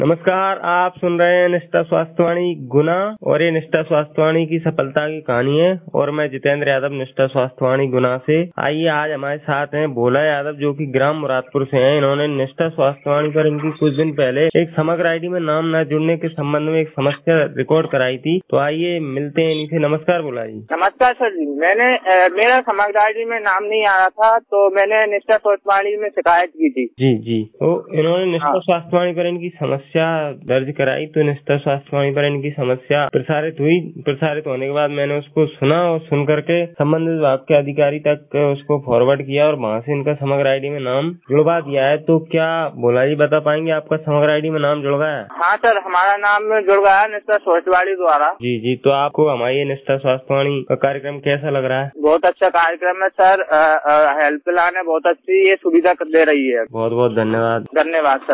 नमस्कार, आप सुन रहे हैं निष्ठा स्वास्थ्यवाणी गुना और ये निष्ठा स्वास्थ्यवाणी की सफलता की कहानी है और मैं जितेंद्र यादव निष्ठा स्वास्थ्यवाणी गुना से। आइए, आज हमारे साथ हैं भोला यादव जो कि ग्राम मुरादपुर से हैं। इन्होंने निष्ठा स्वास्थ्यवाणी पर इनकी कुछ दिन पहले एक समग्र आईडी में नाम न जुड़ने के संबंध में एक समस्या रिकॉर्ड कराई थी। तो आइए मिलते हैं इनसे। नमस्कार भोला जी। नमस्कार सर जी। मेरा समग्र आईडी में नाम नहीं आ रहा था तो मैंने निष्ठा स्वास्थ्यवाणी में शिकायत की थी। जी। तो इन्होंने निष्ठा स्वास्थ्यवाणी पर इनकी समस्या दर्ज कराई। तो निष्ठा स्वास्थ्यवाणी पर इनकी समस्या प्रसारित हुई। प्रसारित होने के बाद मैंने उसको सुना और सुन करके संबंधित विभाग के अधिकारी तक उसको फॉरवर्ड किया और वहाँ से इनका समग्र आईडी में नाम जुड़वा दिया है। तो क्या भोला जी बता पाएंगे आपका समग्र आईडी में नाम जुड़ गया है? हाँ सर, हमारा नाम जुड़ गया है निष्ठा स्वास्थ्यवाणी द्वारा। जी। तो आपको हमारी निष्ठा स्वास्थ्यवाणी का कार्यक्रम कैसा लग रहा है? बहुत अच्छा कार्यक्रम है सर। हेल्पलाइन है बहुत अच्छी, ये सुविधा दे रही है। बहुत बहुत धन्यवाद। धन्यवाद सर।